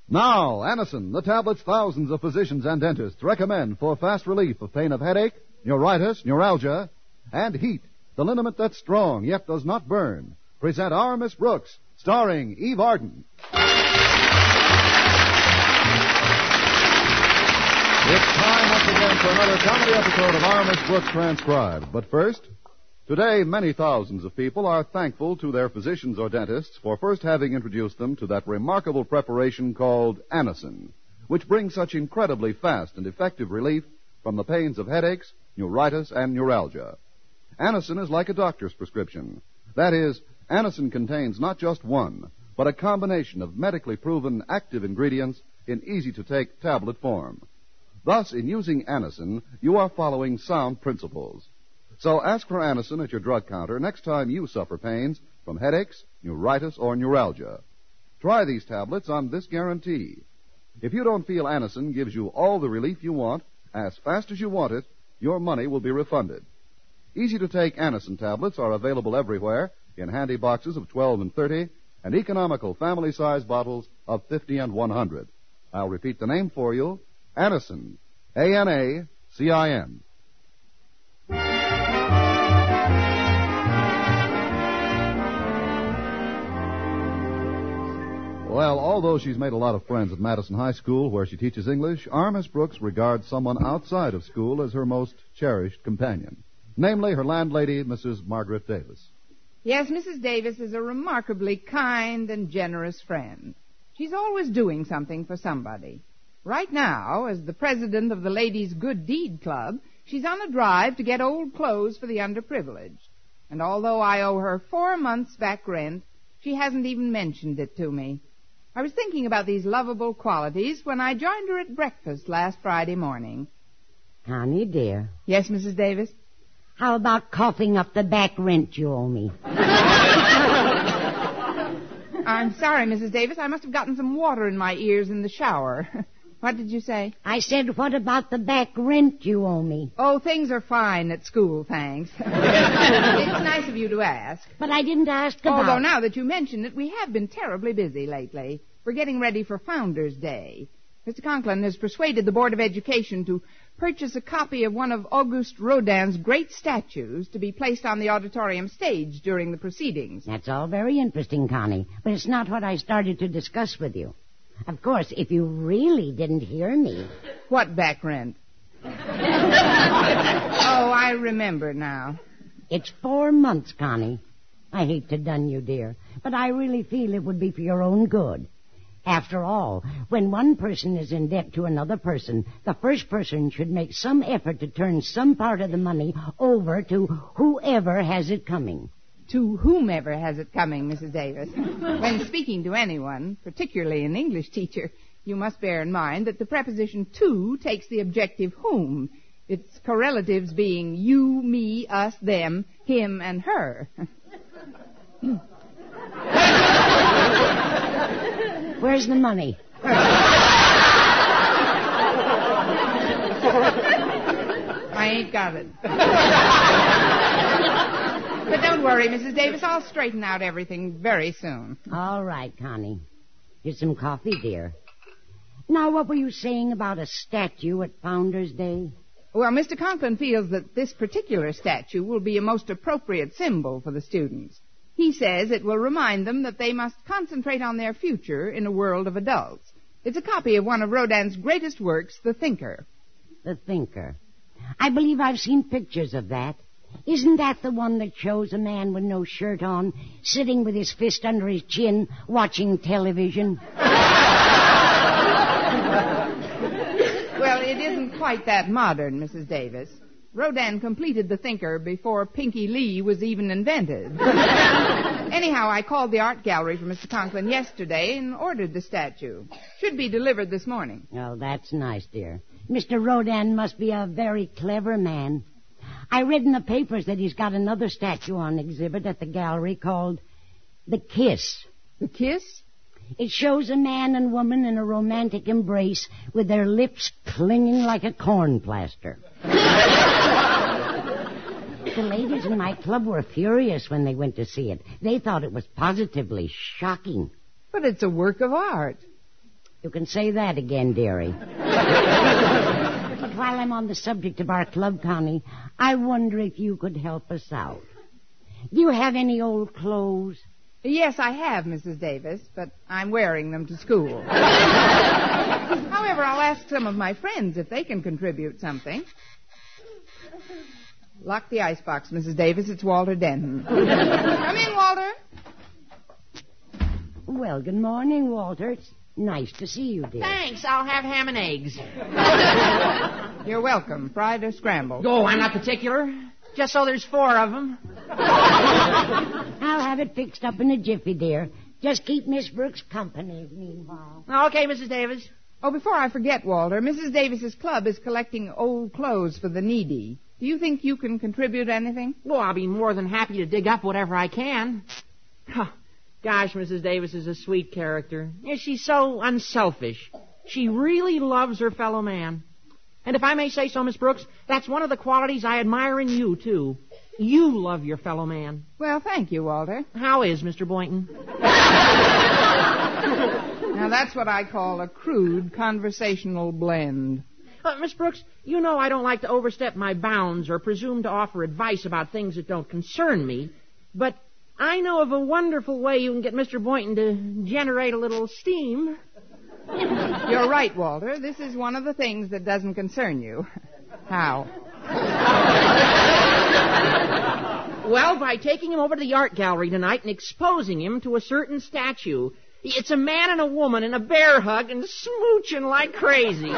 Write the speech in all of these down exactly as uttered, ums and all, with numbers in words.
Now, Anacin, the tablets thousands of physicians and dentists recommend for fast relief of pain of headache, neuritis, neuralgia, and heat, the liniment that's strong yet does not burn. Present our Miss Brooks, starring Eve Arden. It's time once again for another comedy episode of Our Miss Brooks Transcribed. But first, today many thousands of people are thankful to their physicians or dentists for first having introduced them to that remarkable preparation called Anacin, which brings such incredibly fast and effective relief from the pains of headaches, neuritis, and neuralgia. Anacin is like a doctor's prescription. That is, Anacin contains not just one, but a combination of medically proven active ingredients in easy-to-take tablet form. Thus, in using Anacin, you are following sound principles. So ask for Anacin at your drug counter next time you suffer pains from headaches, neuritis, or neuralgia. Try these tablets on this guarantee. If you don't feel Anacin gives you all the relief you want, as fast as you want it, your money will be refunded. Easy-to-take Anacin tablets are available everywhere in handy boxes of twelve and thirty and economical family-size bottles of fifty and one hundred. I'll repeat the name for you. Anacin, A N A C I N. Well, although she's made a lot of friends at Madison High School, where she teaches English, our Miss Brooks regards someone outside of school as her most cherished companion, namely her landlady, Missus Margaret Davis. Yes, Missus Davis is a remarkably kind and generous friend. She's always doing something for somebody. Right now, as the president of the Ladies' Good Deed Club, she's on a drive to get old clothes for the underprivileged. And although I owe her four months' back rent, she hasn't even mentioned it to me. I was thinking about these lovable qualities when I joined her at breakfast last Friday morning. Connie, dear. Yes, Missus Davis? How about coughing up the back rent you owe me? I'm sorry, Missus Davis. I must have gotten some water in my ears in the shower. What did you say? I said, what about the back rent you owe me? Oh, things are fine at school, thanks. It's nice of you to ask. But I didn't ask about... Although now that you mention it, we have been terribly busy lately. We're getting ready for Founders' Day. Mister Conklin has persuaded the Board of Education to purchase a copy of one of Auguste Rodin's great statues to be placed on the auditorium stage during the proceedings. That's all very interesting, Connie, but it's not what I started to discuss with you. Of course, if you really didn't hear me... What back rent? Oh, I remember now. It's four months, Connie. I hate to dun you, dear, but I really feel it would be for your own good. After all, when one person is in debt to another person, the first person should make some effort to turn some part of the money over to whoever has it coming. To whomever has it coming, Missus Davis. When speaking to anyone, particularly an English teacher, you must bear in mind that the preposition to takes the objective whom, its correlatives being you, me, us, them, him, and her. Where's the money? I ain't got it. But don't worry, Missus Davis. I'll straighten out everything very soon. All right, Connie. Here's some coffee, dear. Now, what were you saying about a statue at Founders' Day? Well, Mister Conklin feels that this particular statue will be a most appropriate symbol for the students. He says it will remind them that they must concentrate on their future in a world of adults. It's a copy of one of Rodin's greatest works, The Thinker. The Thinker. I believe I've seen pictures of that. Isn't that the one that shows a man with no shirt on, sitting with his fist under his chin, watching television? Well, it isn't quite that modern, Missus Davis. Rodin completed The Thinker before Pinky Lee was even invented. Anyhow, I called the art gallery for Mister Conklin yesterday and ordered the statue. Should be delivered this morning. Oh, that's nice, dear. Mister Rodin must be a very clever man. I read in the papers that he's got another statue on exhibit at the gallery called The Kiss. The Kiss? It shows a man and woman in a romantic embrace with their lips clinging like a corn plaster. The ladies in my club were furious when they went to see it. They thought it was positively shocking. But it's a work of art. You can say that again, dearie. But while I'm on the subject of our club, Connie, I wonder if you could help us out. Do you have any old clothes? Yes, I have, Missus Davis, but I'm wearing them to school. However, I'll ask some of my friends if they can contribute something. Lock the icebox, Missus Davis. It's Walter Denton. Come in, Walter. Well, good morning, Walter. It's nice to see you, dear. Thanks. I'll have ham and eggs. You're welcome. Fried or scrambled? Oh, I'm not particular. Just so there's four of them. I'll have it fixed up in a jiffy, dear. Just keep Miss Brooks company meanwhile. Okay, Missus Davis. Oh, before I forget, Walter, Missus Davis's club is collecting old clothes for the needy. Do you think you can contribute anything? Well, I'll be more than happy to dig up whatever I can. Huh. Gosh, Missus Davis is a sweet character. Yeah, she's so unselfish. She really loves her fellow man. And if I may say so, Miss Brooks, that's one of the qualities I admire in you, too. You love your fellow man. Well, thank you, Walter. How is Mister Boynton? Now, that's what I call a crude conversational blend. Uh, Miss Brooks, you know I don't like to overstep my bounds or presume to offer advice about things that don't concern me, but I know of a wonderful way you can get Mister Boynton to generate a little steam. You're right, Walter. This is one of the things that doesn't concern you. How? Well, by taking him over to the art gallery tonight and exposing him to a certain statue. It's a man and a woman in a bear hug and smooching like crazy.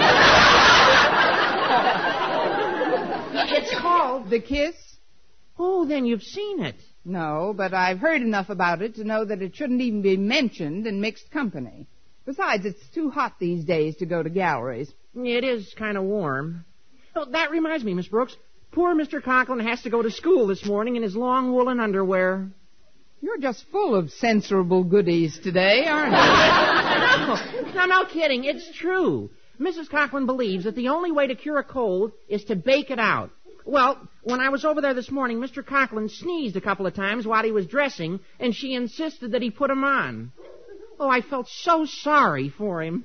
It's called The Kiss? Oh, then you've seen it. No, but I've heard enough about it to know that it shouldn't even be mentioned in mixed company. Besides, it's too hot these days to go to galleries. It is kind of warm. Oh, that reminds me, Miss Brooks. Poor Mister Conklin has to go to school this morning in his long woolen underwear. You're just full of censorable goodies today, aren't you? no, no, no kidding. It's true. Missus Conklin believes that the only way to cure a cold is to bake it out. Well, when I was over there this morning, Mister Conklin sneezed a couple of times while he was dressing, and she insisted that he put 'em on. Oh, I felt so sorry for him.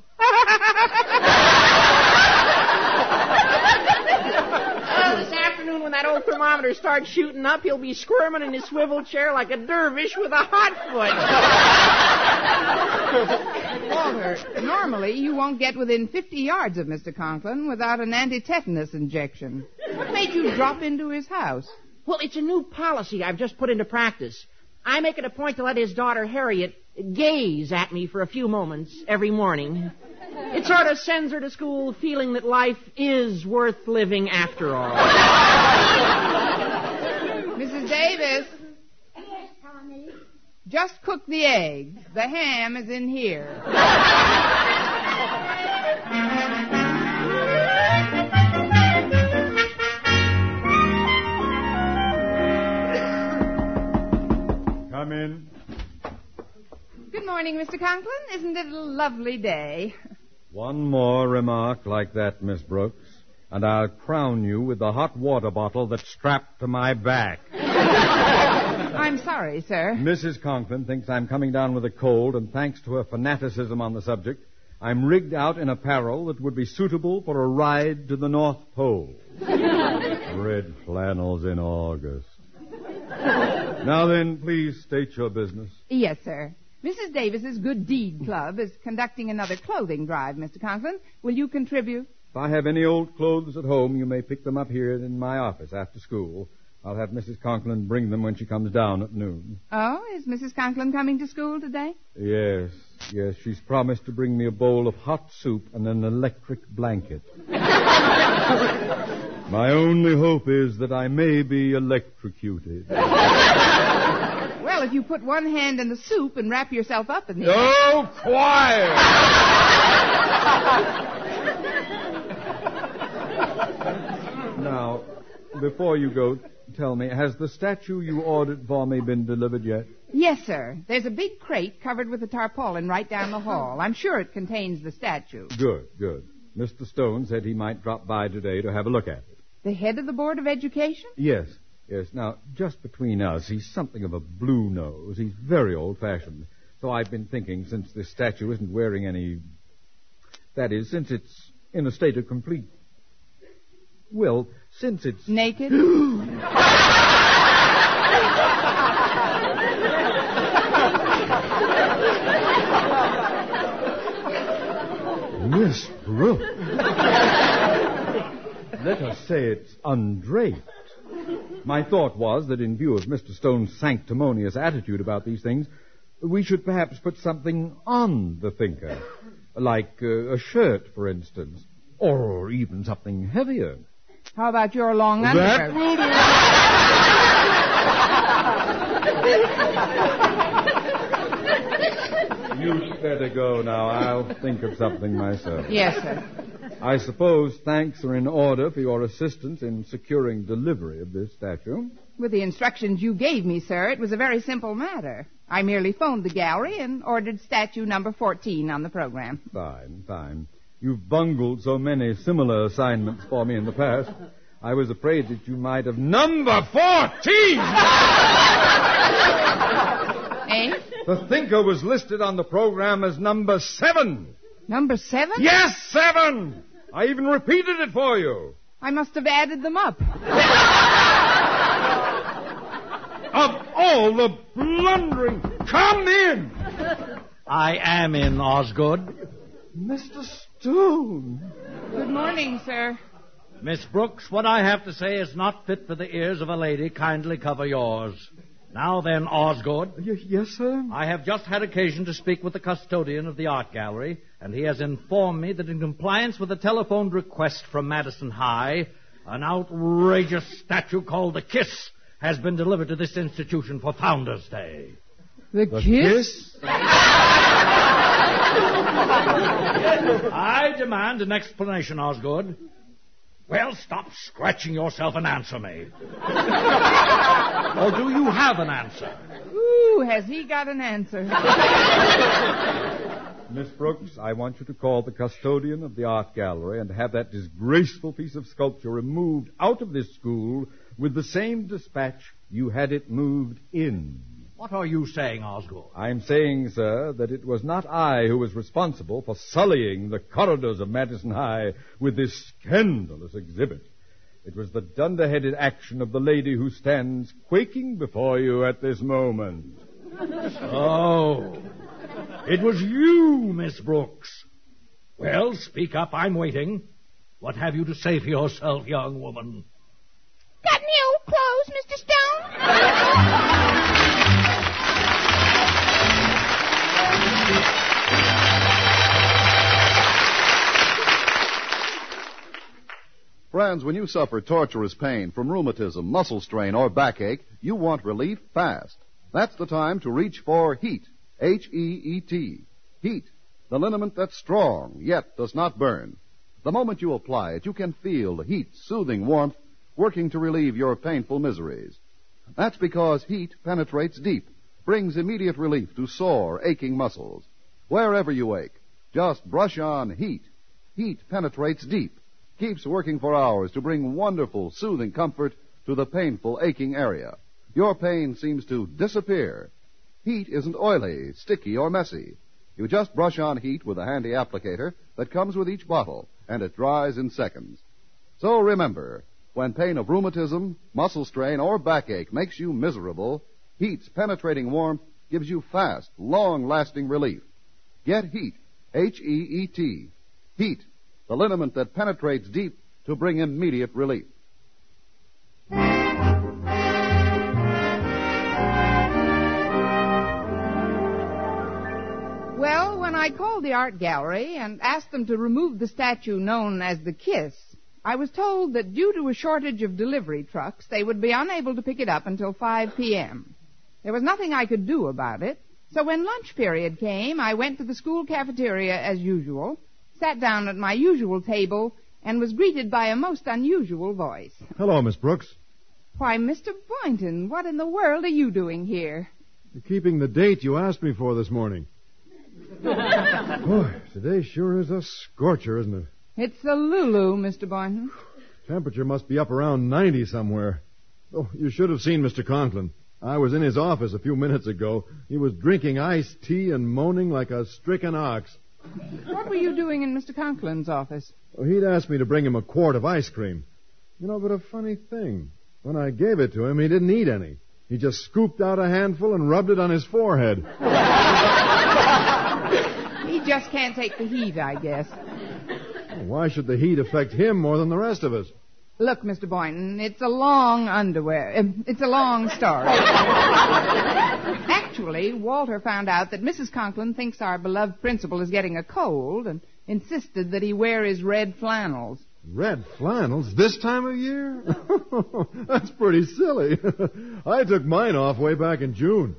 Oh, this afternoon when that old thermometer starts shooting up, he'll be squirming in his swivel chair like a dervish with a hot foot. Walter, normally you won't get within fifty yards of Mister Conklin without an anti-tetanus injection. What made you drop into his house? Well, it's a new policy I've just put into practice. I make it a point to let his daughter Harriet gaze at me for a few moments every morning. It sort of sends her to school feeling that life is worth living after all. Missus Davis. Yes, Tommy. Just cook the eggs. The ham is in here. Come in. Good morning, Mister Conklin. Isn't it a lovely day? One more remark like that, Miss Brooks, and I'll crown you with the hot water bottle that's strapped to my back. I'm sorry, sir. Missus Conklin thinks I'm coming down with a cold, and thanks to her fanaticism on the subject, I'm rigged out in apparel that would be suitable for a ride to the North Pole. Red flannels in August. Now then, please state your business. Yes, sir. Missus Davis's Good Deed Club is conducting another clothing drive, Mister Conklin. Will you contribute? If I have any old clothes at home, you may pick them up here in my office after school. I'll have Missus Conklin bring them when she comes down at noon. Oh, is Missus Conklin coming to school today? Yes, yes. She's promised to bring me a bowl of hot soup and an electric blanket. My only hope is that I may be electrocuted. Well, if you put one hand in the soup and wrap yourself up in the... Oh, quiet! Now, before you go, tell me, has the statue you ordered for me been delivered yet? Yes, sir. There's a big crate covered with a tarpaulin right down the hall. I'm sure it contains the statue. Good, good. Mister Stone said he might drop by today to have a look at it. The head of the Board of Education? Yes, yes. Now, just between us, he's something of a blue nose. He's very old-fashioned. So I've been thinking, since this statue isn't wearing any That is, since it's in a state of complete... Well, since it's... Naked? Miss Brooks. Let us say it's undraped. My thought was that in view of Mister Stone's sanctimonious attitude about these things, we should perhaps put something on the thinker. Like uh, a shirt, for instance. Or even something heavier. How about your long undercoat? That will do. You'd better go now. I'll think of something myself. Yes, sir. I suppose thanks are in order for your assistance in securing delivery of this statue. With the instructions you gave me, sir, it was a very simple matter. I merely phoned the gallery and ordered statue number fourteen on the program. Fine, fine. You've bungled so many similar assignments for me in the past. I was afraid that you might have... Number fourteen! Eh? The thinker was listed on the program as number seven. Number seven? Yes, seven! I even repeated it for you. I must have added them up. Of all the blundering... Come in! I am in, Osgood. Mister Stone. Good morning, sir. Miss Brooks, what I have to say is not fit for the ears of a lady. Kindly cover yours. Now then, Osgood. Y- yes, sir? I have just had occasion to speak with the custodian of the art gallery, and he has informed me that in compliance with a telephoned request from Madison High, an outrageous statue called the Kiss has been delivered to this institution for Founders' Day. The, The kiss? kiss? I demand an explanation, Osgood. Well, stop scratching yourself and answer me. Or do you have an answer? Ooh, has he got an answer? Miss Brooks, I want you to call the custodian of the art gallery and have that disgraceful piece of sculpture removed out of this school with the same dispatch you had it moved in. What are you saying, Osgood? I'm saying, sir, that it was not I who was responsible for sullying the corridors of Madison High with this scandalous exhibit. It was the dunderheaded action of the lady who stands quaking before you at this moment. Oh, it was you, Miss Brooks. Well, speak up. I'm waiting. What have you to say for yourself, young woman? Got any old clothes, Mister Stone? Friends, when you suffer torturous pain from rheumatism, muscle strain, or backache, you want relief fast. That's the time to reach for Heat. H E E T. Heat. The liniment that's strong, yet does not burn. The moment you apply it, you can feel the heat's soothing warmth working to relieve your painful miseries. That's because heat penetrates deep, brings immediate relief to sore, aching muscles. Wherever you ache, just brush on Heat. Heat penetrates deep, keeps working for hours to bring wonderful, soothing comfort to the painful, aching area. Your pain seems to disappear. Heat isn't oily, sticky, or messy. You just brush on Heat with a handy applicator that comes with each bottle, and it dries in seconds. So remember, when pain of rheumatism, muscle strain, or backache makes you miserable, Heat's penetrating warmth gives you fast, long-lasting relief. Get Heat, H E E T. Heat, the liniment that penetrates deep to bring immediate relief. Well, when I called the art gallery and asked them to remove the statue known as the Kiss, I was told that due to a shortage of delivery trucks, they would be unable to pick it up until five p.m. There was nothing I could do about it, so when lunch period came, I went to the school cafeteria as usual, sat down at my usual table, and was greeted by a most unusual voice. Hello, Miss Brooks. Why, Mister Boynton, what in the world are you doing here? Keeping the date you asked me for this morning. Boy, today sure is a scorcher, isn't it? It's the Lulu, Mister Boynton. Temperature must be up around ninety somewhere. Oh, you should have seen Mister Conklin. I was in his office a few minutes ago. He was drinking iced tea and moaning like a stricken ox. What were you doing in Mister Conklin's office? Well, he'd asked me to bring him a quart of ice cream. You know, but a funny thing. When I gave it to him, he didn't eat any. He just scooped out a handful and rubbed it on his forehead. He just can't take the heat, I guess. Why should the heat affect him more than the rest of us? Look, Mister Boynton, it's a long underwear. uh, It's a long story. Actually, Walter found out that Missus Conklin thinks our beloved principal is getting a cold and insisted that he wear his red flannels. Red flannels this time of year? That's pretty silly. I took mine off way back in June.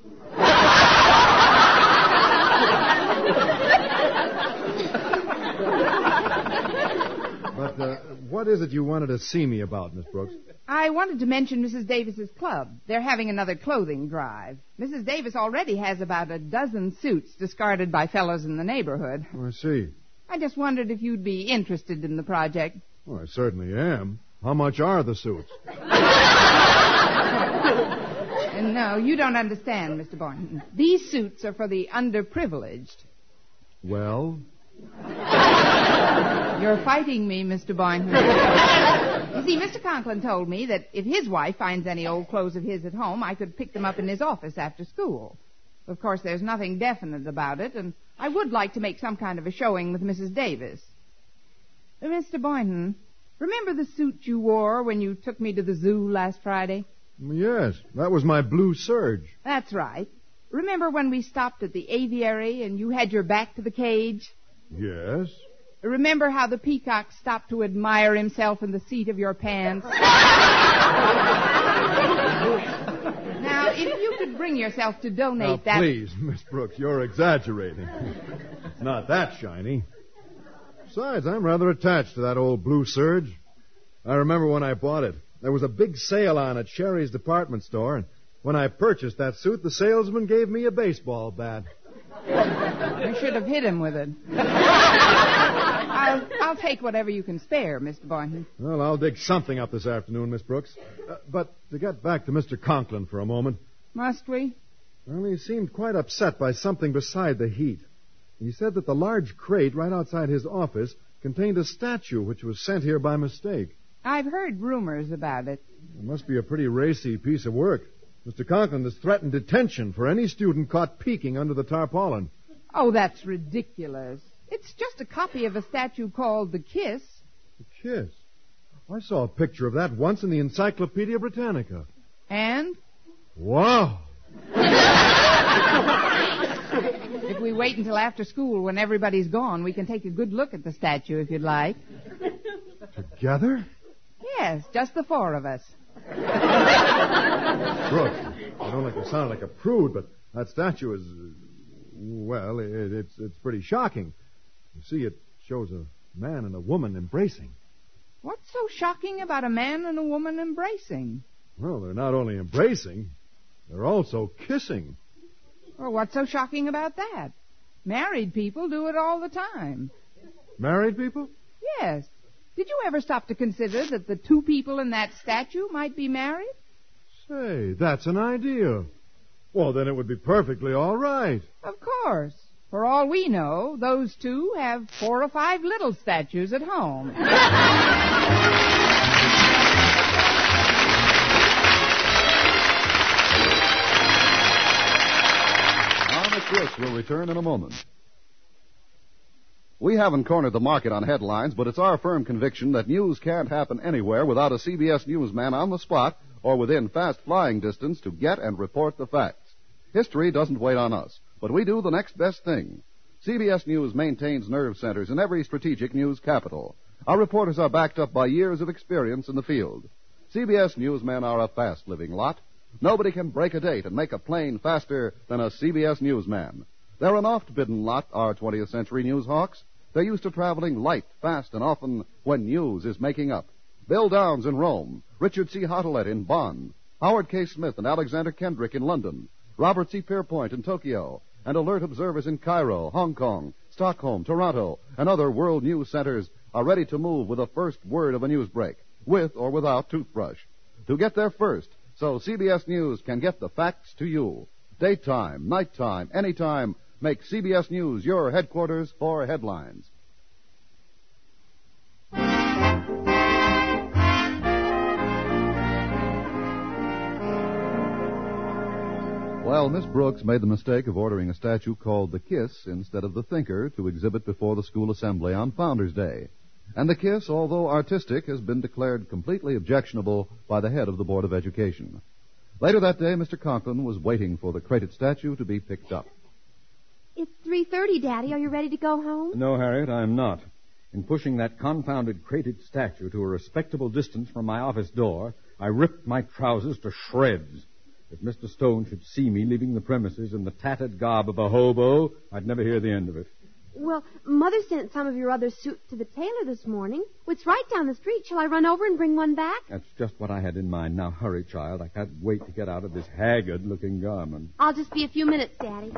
But uh, what is it you wanted to see me about, Miss Brooks? I wanted to mention Missus Davis's club. They're having another clothing drive. Missus Davis already has about a dozen suits discarded by fellows in the neighborhood. Oh, I see. I just wondered if you'd be interested in the project. Well, I certainly am. How much are the suits? And no, you don't understand, Mister Boynton. These suits are for the underprivileged. Well? You're fighting me, Mister Boynton. You see, Mister Conklin told me that if his wife finds any old clothes of his at home, I could pick them up in his office after school. Of course, there's nothing definite about it, and I would like to make some kind of a showing with Missus Davis. Uh, Mister Boynton, remember the suit you wore when you took me to the zoo last Friday? Yes, that was my blue serge. That's right. Remember when we stopped at the aviary and you had your back to the cage? Yes. Remember how the peacock stopped to admire himself in the seat of your pants? Now, if you could bring yourself to donate now, that... please, Miss Brooks, you're exaggerating. It's not that shiny. Besides, I'm rather attached to that old blue serge. I remember when I bought it. There was a big sale on at Sherry's department store, and when I purchased that suit, the salesman gave me a baseball bat. You should have hit him with it. I'll, I'll take whatever you can spare, Mister Boynton. Well, I'll dig something up this afternoon, Miss Brooks. Uh, but to get back to Mister Conklin for a moment. Must we? Well, he seemed quite upset by something beside the heat. He said that the large crate right outside his office contained a statue which was sent here by mistake. I've heard rumors about it. It must be a pretty racy piece of work. Mister Conklin has threatened detention for any student caught peeking under the tarpaulin. Oh, that's ridiculous. It's just a copy of a statue called The Kiss. The Kiss? I saw a picture of that once in the Encyclopedia Britannica. And? Wow! If we wait until after school when everybody's gone, we can take a good look at the statue if you'd like. Together? Yes, just the four of us. Brooks, I don't like to sound like a prude, but that statue is, well, it, it's it's pretty shocking. You see, it shows a man and a woman embracing. What's so shocking about a man and a woman embracing? Well, they're not only embracing, they're also kissing. Well, what's so shocking about that? Married people do it all the time. Married people? Yes. Did you ever stop to consider that the two people in that statue might be married? Say, that's an idea. Well, then it would be perfectly all right. Of course. For all we know, those two have four or five little statues at home. Miss Brooks will return in a moment. We haven't cornered the market on headlines, but it's our firm conviction that news can't happen anywhere without a C B S newsman on the spot or within fast-flying distance to get and report the facts. History doesn't wait on us, but we do the next best thing. C B S News maintains nerve centers in every strategic news capital. Our reporters are backed up by years of experience in the field. C B S newsmen are a fast-living lot. Nobody can break a date and make a plane faster than a C B S newsman. They're an oft-bidden lot, our twentieth century news hawks. They're used to traveling light, fast, and often when news is making up. Bill Downs in Rome, Richard C. Hottelet in Bonn, Howard K. Smith and Alexander Kendrick in London, Robert C. Pierpoint in Tokyo, and alert observers in Cairo, Hong Kong, Stockholm, Toronto, and other world news centers are ready to move with the first word of a news break, with or without toothbrush. To get there first, so C B S News can get the facts to you. Daytime, nighttime, anytime, make C B S News your headquarters for headlines. Well, Miss Brooks made the mistake of ordering a statue called the Kiss instead of the Thinker to exhibit before the school assembly on Founders Day. And the Kiss, although artistic, has been declared completely objectionable by the head of the Board of Education. Later that day, Mister Conklin was waiting for the crated statue to be picked up. It's three thirty, Daddy. Are you ready to go home? No, Harriet, I'm not. In pushing that confounded crated statue to a respectable distance from my office door, I ripped my trousers to shreds. If Mister Stone should see me leaving the premises in the tattered garb of a hobo, I'd never hear the end of it. Well, Mother sent some of your other suits to the tailor this morning. It's right down the street. Shall I run over and bring one back? That's just what I had in mind. Now, hurry, child. I can't wait to get out of this haggard-looking garment. I'll just be a few minutes, Daddy.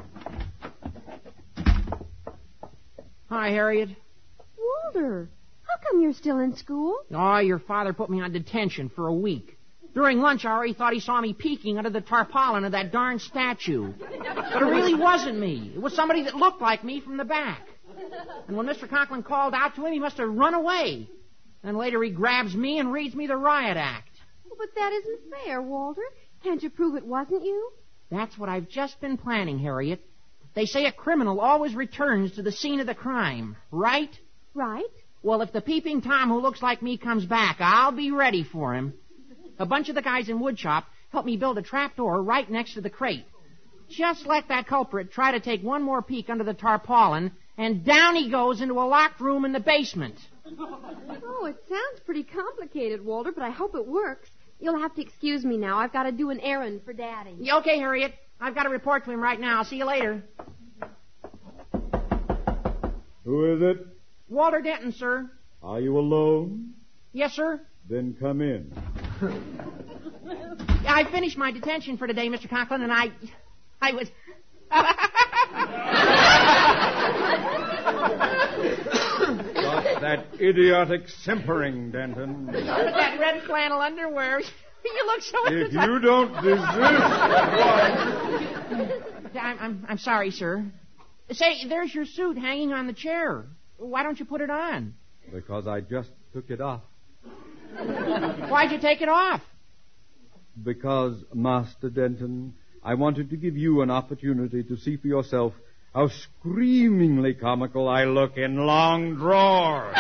Hi, Harriet. Walter, how come you're still in school? Oh, your father put me on detention for a week. During lunch hour, he thought he saw me peeking under the tarpaulin of that darn statue. But it really wasn't me. It was somebody that looked like me from the back. And when Mister Conklin called out to him, he must have run away. Then later he grabs me and reads me the riot act. Well, but that isn't fair, Walter. Can't you prove it wasn't you? That's what I've just been planning, Harriet. They say a criminal always returns to the scene of the crime, right? Right. Well, if the peeping Tom who looks like me comes back, I'll be ready for him. A bunch of the guys in woodshop helped me build a trapdoor right next to the crate. Just let that culprit try to take one more peek under the tarpaulin, and down he goes into a locked room in the basement. Oh, it sounds pretty complicated, Walter, but I hope it works. You'll have to excuse me now. I've got to do an errand for Daddy. Yeah, okay, Harriet. I've got to report to him right now. I'll see you later. Who is it? Walter Denton, sir. Are you alone? Yes, sir. Then come in. I finished my detention for today, Mister Conklin, and I... I was... Stop that idiotic simpering, Denton. With that red flannel underwear, you look so... If you don't desist... I'm, I'm, I'm sorry, sir. Say, there's your suit hanging on the chair. Why don't you put it on? Because I just took it off. Why'd you take it off? Because, Master Denton, I wanted to give you an opportunity to see for yourself how screamingly comical I look in long drawers.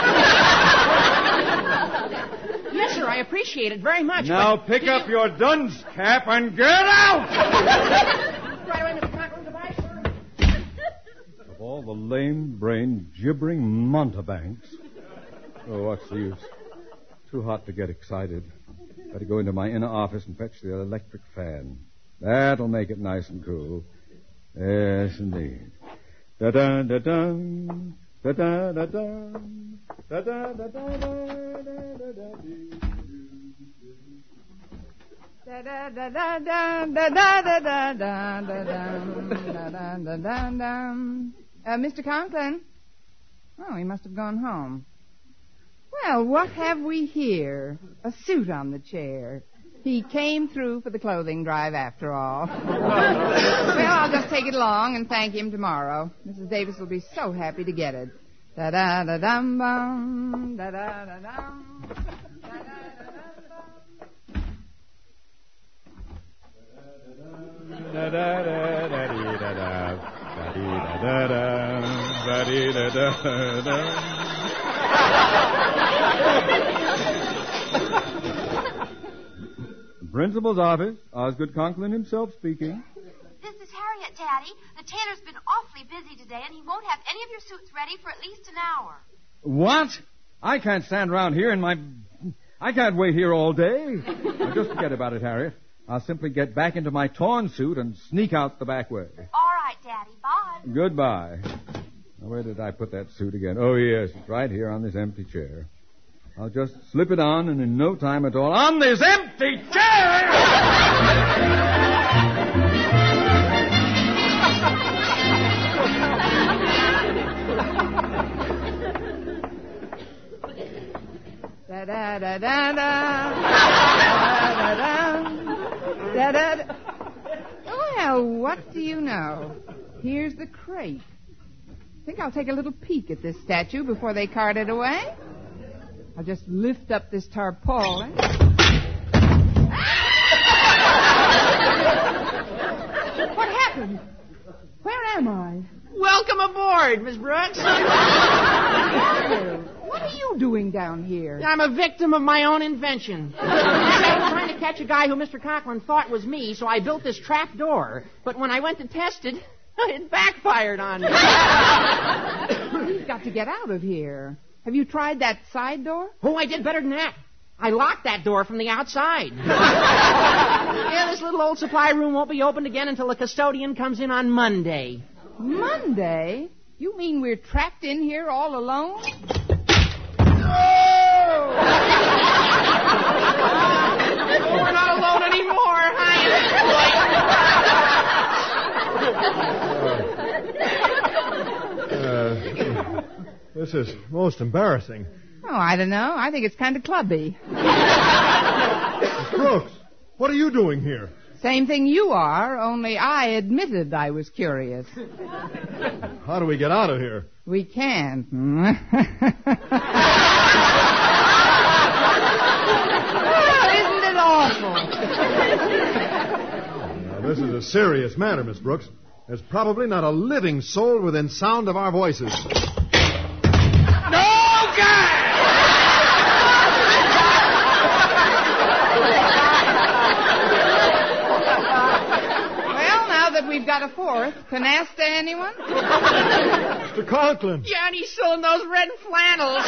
Yes, sir, I appreciate it very much. Now but... pick up your dunce cap and get out! Right away, Mister Conklin. Goodbye, sir. Of all the lame-brained, gibbering mountebanks. Oh, what's the use? Too hot to get excited. Better go into my inner office and fetch the electric fan. That'll make it nice and cool. Yes, indeed. Da-da, da-dum, da-da, da-dum, da-da, da-da, da-da. Uh, Mister Conklin? Oh, he must have gone home. Well, what have we here? A suit on the chair. He came through for the clothing drive after all. Well, I'll just take it along and thank him tomorrow. Missus Davis will be so happy to get it. Da-da-da-dum-bum, da-da-da-dum, Principal's office. Osgood Conklin himself speaking. This is Harriet, Daddy. The tailor's been awfully busy today, and he won't have any of your suits ready for at least an hour. What? I can't stand around here in my... I can't wait here all day. Now, just forget about it, Harriet. I'll simply get back into my torn suit and sneak out the back way. All right, Daddy. Bye. Goodbye. Now, where did I put that suit again? Oh, yes, it's right here on this empty chair. I'll just slip it on, and in no time at all, on this empty chair! Da-da-da-da-da. Da-da-da. Da-da-da. Well, what do you know? Here's the crate. I think I'll take a little peek at this statue before they cart it away. I'll just lift up this tarpaulin. What happened? Where am I? Welcome aboard, Miss Brooks. What are you doing down here? I'm a victim of my own invention. I was trying to catch a guy who Mister Conklin thought was me, so I built this trap door. But when I went to test it, it backfired on me. You've got to get out of here. Have you tried that side door? Oh, I did better than that. I locked that door from the outside. Yeah, this little old supply room won't be opened again until the custodian comes in on Monday. Monday? You mean we're trapped in here all alone? We're not alone anymore. Uh, this is most embarrassing. Oh, I don't know. I think it's kind of clubby. Miss Brooks, what are you doing here? Same thing you are, only I admitted I was curious. How do we get out of here? We can't. Oh, isn't it awful? Now, this is a serious matter, Miss Brooks. There's probably not a living soul within sound of our voices. We've got a fourth. Canasta, anyone? Mister Conklin. Yeah, and he's still in those red flannels.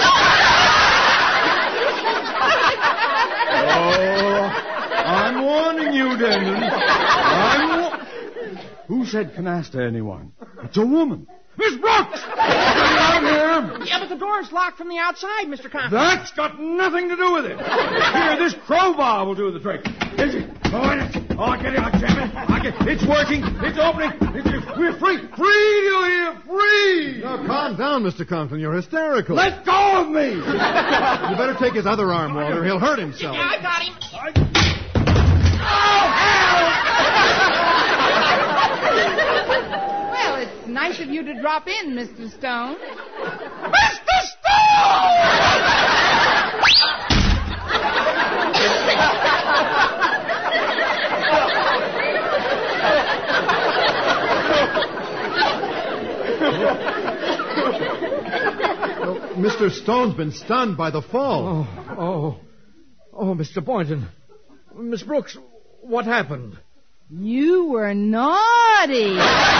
Oh, I'm warning you, Denton. I'm wa- Who said canasta, anyone? It's a woman. Miss Brooks! Get out here! Yeah, but the door's locked from the outside, Mister Conklin. That's got nothing to do with it. Here, this crowbar will do the trick. Is it? Oh, it is. Oh, get it out, jam it. I get, it's working. It's opening. It's, it's, we're free. Free, you hear? Free! Now, calm down, Mister Conklin. You're hysterical. Let go of me! You better take his other arm, Walter. He'll hurt himself. Yeah, I got him. I... Oh, hell! Well, it's nice of you to drop in, Mister Stone. Mister Stone! Well, Mister Stone's been stunned by the fall. Oh, oh, oh, Mister Boynton. Miss Brooks, what happened? You were naughty.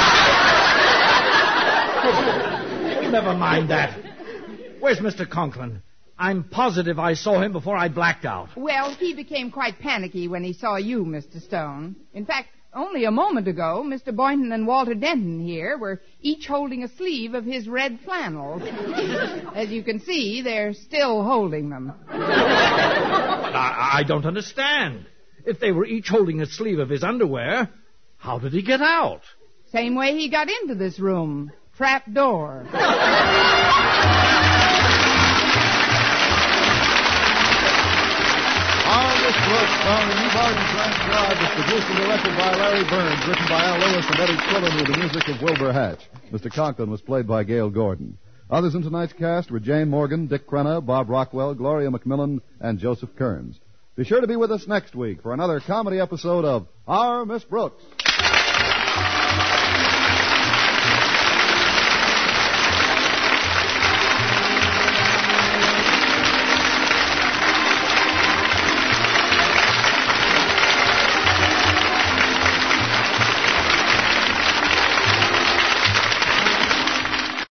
Never mind that. Where's Mister Conklin? I'm positive I saw him before I blacked out. Well, he became quite panicky when he saw you, Mister Stone. In fact, only a moment ago, Mister Boynton and Walter Denton here were each holding a sleeve of his red flannels. As you can see, they're still holding them. I, I don't understand. If they were each holding a sleeve of his underwear, how did he get out? Same way he got into this room. Trap door. Our Miss Brooks, starring Eve Arden, transcribed, is produced and directed by Larry Burns, written by Al Lewis and Eddie Quillen with the music of Wilbur Hatch. Mister Conklin was played by Gail Gordon. Others in tonight's cast were Jane Morgan, Dick Crenna, Bob Rockwell, Gloria McMillan, and Joseph Kearns. Be sure to be with us next week for another comedy episode of Our Miss Brooks.